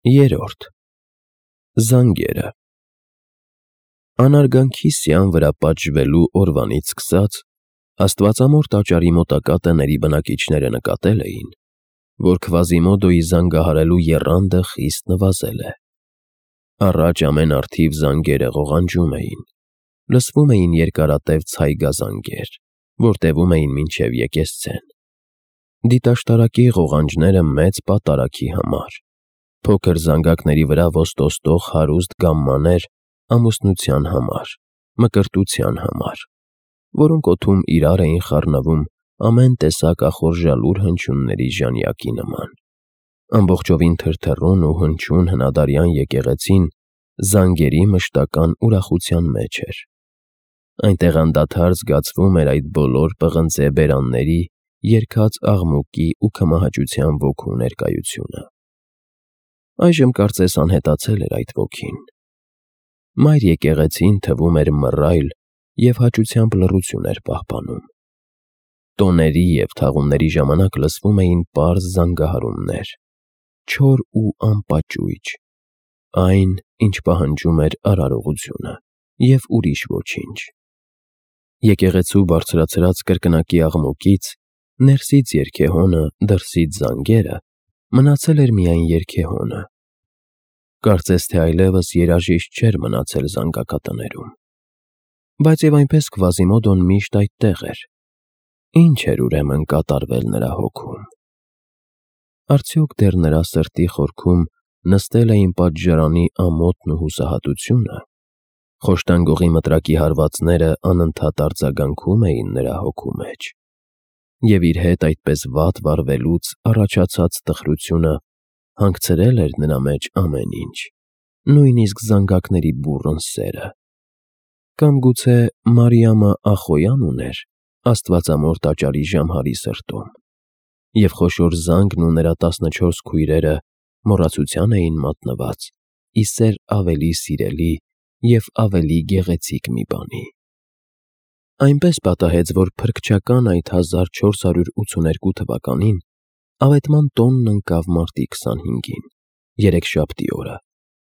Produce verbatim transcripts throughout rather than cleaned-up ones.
Երորդ Զանգերը Անարգանքի սյան վրա պատժվելու օրվանից սկսած Աստվածամոր տաճարի մոտակա տների բնակիչները նկատել էին, որ Քվազիմոդոյի զանգահարելու եռանդը խիստ նվազել է։ Առաջ ամեն առթիվ զանգերը ղողանջում էին, լսվում էին երկարատև ցայգազանգեր, որ տևում էին մինչև եկեսցեն։ Դիտաշտարակի ղողանջները մեծ պատարագի համար, փոքր զանգակների վրա ոստոստող հարուստ գամմաներ ամուսնության համար, մկրտության համար, որոնք օդում իրար էին խառնվում ամեն տեսակ ախորժալուր հնչյունների ժանյակի նման։ Ամբողջովին թրթռուն ու հնչյուն հնադարյան եկեղեցին զանգերի մշտական ուրախության մեջ էր։ Այնտեղ անդադար զգացվում էր այդ բոլոր պղնձե բերանների, երգած աղմուկի ու քմահաճության ոգու ներկայությունը։ Այժմ կարծես անհետացել էր այդ ոգին։ Մայր եկեղեցին թվում էր մռայլ և հաճությամբ լռություն էր պահպանում։ Տոների և թաղումների ժամանակ լսվում էին պարզ զանգահարումներ, չոր ու անպաճույճ, այն, ինչ պահանջում էր արարողությունը, և ուրիշ ոչինչ։ Եկեղեցու բարձրացրած կրկնակի աղմուկից, ներսից երգեհոնը, դրսից զանգերը, մնացել էր միայն երգեհոնը։ Կարծես թե այլևս երաժիշտ չէր մնացել զանգակատներում։ Բայց և այնպես Քվազիմոդոն միշտ այդտեղ էր։ Ինչ էր ուրեմն կատարվել նրա հոգում։ Արդյոք դեռ նրա սրտի խորքում նստել էին պատժարանի ամոթն ու հուսահատությունը, խոշտանգողի մտրակի հարվածները անընդհատ արձագանքում էին նրա հոգու մեջ, և իր հետ այդպես վատ վարվելուց առաջացած տխրությունը հանգցրել էր նրա մեջ ամեն ինչ, նույնիսկ զանգակների բուռն սերը։ Կամ գուցե Մարիամը Ախոյան ուներ Աստվածամոր տաճարի ժամհարի սրտում, և խոշոր զանգն ու նրա տասնչորս քույրերը մոռացության էին մատնված ի սեր ավելի սիրելի և ավելի գեղեցիկ մի բանի։ Այնպես պատահեց, որ փրկչական այդ հազար չորս հարյուր ութսուներկու թվականին Ավետման տոնն ընկավ մարտի քսանհինգին, երեքշաբթի օրը։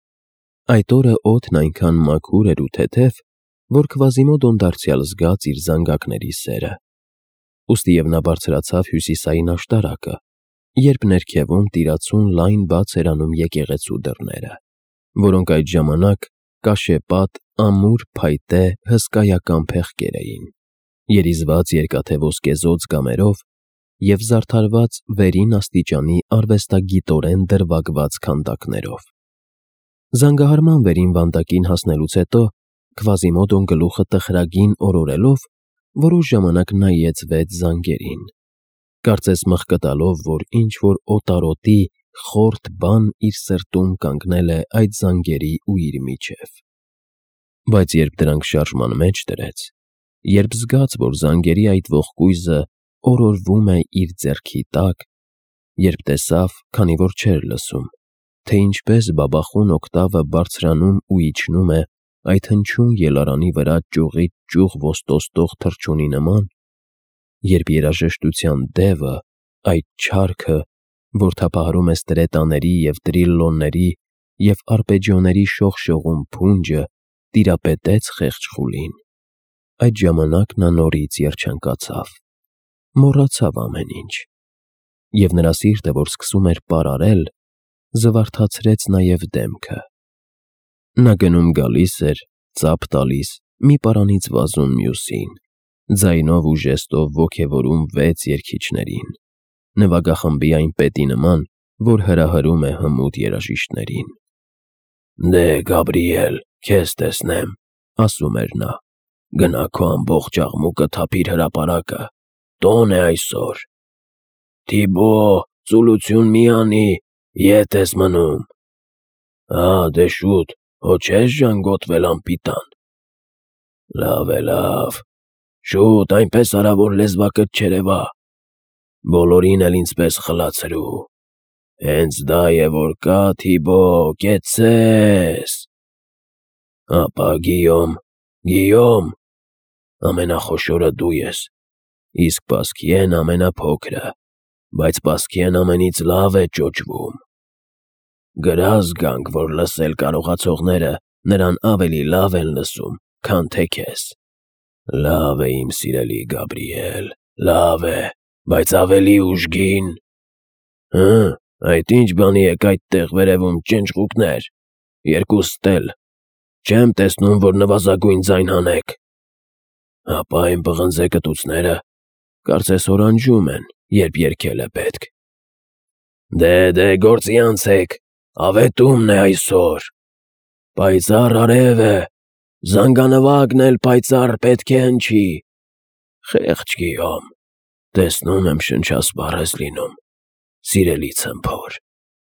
Այդ օրը օդն այնքան մաքուր էր ու թեթև, որ Քվազիմոդոն դարձյալ զգաց իր զանգակների սերը։ Ուստիև նա բարձրացավ հյուսիսային աշտարակը, երբ ներքևում տիրացուն լայն բաց էր անում եկեղեցու դռները, որոնք այդ ժամանակ կաշեպատ, ամուր փայտե հսկայական փեղկեր էին, երիզված երկաթե ոսկեզօծ գամերով և զարդարված վերին աստիճանի արվեստագիտորեն դրվագված քանդակներով։ Զանգահարման վերին վանդակին հասնելուց հետո Քվազիմոդոն գլուխը տխրագին օրորելով որոշ ժամանակ նայեց վեց զանգերին, կարծես մղկտալով, որ ինչ-որ օտարոտի խորթ բան իր սրտում կանգնել է այդ զանգերի ու իր միջև։ Բայց երբ դրանք շարժման մեջ դրեց, երբ զգաց, որ զանգերի այդ ողկույզը օրորվում է իր ձեռքի տակ, երբ տեսավ, քանի որ չէր լսում, թե ինչպես բաբախուն օկտավը բարձրանում ու իջնում է այդ հնչյուն ելարանի վրա ճյուղից ճյուղ ոստոստող թռչունի նման, երբ երաժշտության դևը, այդ չարքը, որ թափահարում է ստրետաների և տրիլլոնների և արպեջիոների շողշողուն փունջը, տիրապետեց խեղճ խուլին, այդ ժամանակ նա նորից երջանկացավ, մոռացավ ամեն ինչ, և նրա սիրտը, որ սկսում էր պարարել, զվարթացրեց նաև դեմքը։ Նա գնում գալիս էր, ծափ տալիս մի պարանից վազուն մյուսին, ձայնով ու ժեստով ոգևորում վեց երգիչներին, նվագախմբի այն պետի նման, որ հրահրում է հմուտ երաժիշտներին։ «Դե, Գաբրիել, քեզ տեսնեմ», ասում էր նա, «գնա քո ամբողջ աղմուկը թափիր հրապարակը, տոն է այսօր։ Թիբո, ծուլություն մի անի, ետ ես մնում։ Հա, դե շուտ, հո չես ժանգոտվել անպիտան։ Լավ է, լավ, շուտ այնպես արա, որ լեզվակդ չերևա, բոլորին էլ ինձպես խլացրու։ Հենց դա է, որ կա, Թիբո, կեցցե՛ս։ Հապա Գիյոմ, Գիյոմ, ամենախոշորը դու ես, իսկ Պասկիեն ամենափոքրը, բայց Պասկիեն ամենից լավ է ճոճվում։ Գրազ գանք, որ լսել կարողացողները նրան ավելի լավ են լսում, քան թե քեզ։ Լավ է, իմ սիրելի Գաբրիել, լավ է, բայց ավելի ուժգին։ Հը, այդ ինչ բանի եք այդտեղ վերևում ճնճղուկներ, երկուստ էլ, չեմ տեսնում, որ նվազագույն ձայն հանեք։ Ապա այն պղնձե կտուցները, կարծես օրանջում են, երբ երգել է պետք։ Դե, դե, գործի անցեք, ավետումն է այսօր։ Պայծառ արև է, զանգանվագն էլ պայծառ պետք է հնչի։ Խեղճ Գիյոմ, տեսնում եմ շնչասպառ ես լինում, սիրելի ցմփոր։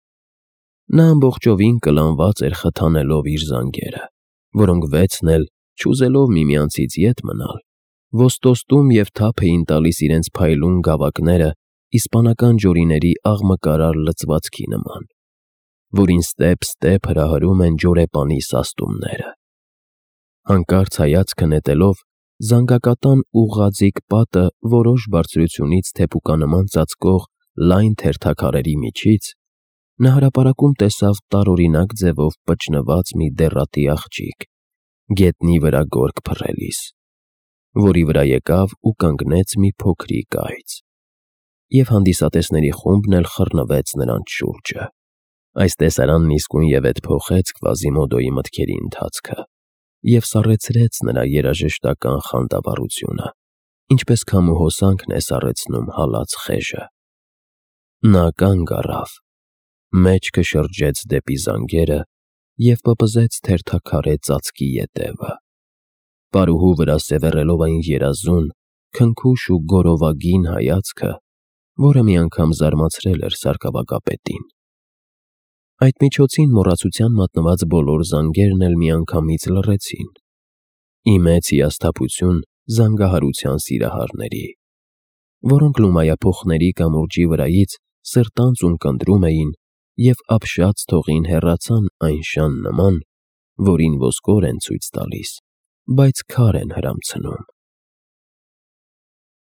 Նա ամբողջովին կլանված էր խթանելով իր զանգերը, որոնք վեցն էլ, չուզելով միմյանցից ետ մնալ, ոստոստում և թափ էին տալիս իրենց փայլուն գավակները իսպանական ջորիների աղմկարար լցվածքի նման, որին ստեպ-ստեպ հրահրում են ջորեպանի սաստումները։ Հանկարծ հայացքը նետելով զանգակատան ուղղաձիգ պատը որոշ բարձրությունից թեփուկանման ծածկող լայն թերթաքարերի միջից, նա հրապարակում տեսավ տարօրինակ ձևով պճնված մի դեռատի աղջիկ, գետնի վրա գորգ փռելիս, որի վրա եկավ ու կանգնեց մի փոքրիկ այծ, և հանդիսատեսների խումբն էլ խռնվեց նրանց շուրջը։ Այս տեսարանն իսկույնևեթ փոխեց Կվազիմոդոյի մտքերի ընթացքը և սառեցրեց նրա երաժշտական խանդավառությունը, ինչպես քամու հոսանքն է սառեցնում հալած խեժը։ Նա կանգ առավ, մեջքը շրջեց դեպի զանգերը և պպզեց թերթաքարե ծածկի ետևը, պարուհու վրա սևեռելով այն երազուն, քնքուշ ու գորովագին հայացքը, որը մի անգամ զարմացրել էր սարկավագապետին։ Այդ միջոցին մոռացության մատնված բոլոր զանգերն էլ միանգամից լռեցին, ի մեծ հիասթափություն զանգահարության սիրահարների, որոնք լումայափոխների կամուրջի վրայից սրտանց ունկնդրում էին և ապշած թողին հեռացան այն շան նման, որին ոսկոր են ցույց տալիս, բայց քար են հրամցնում։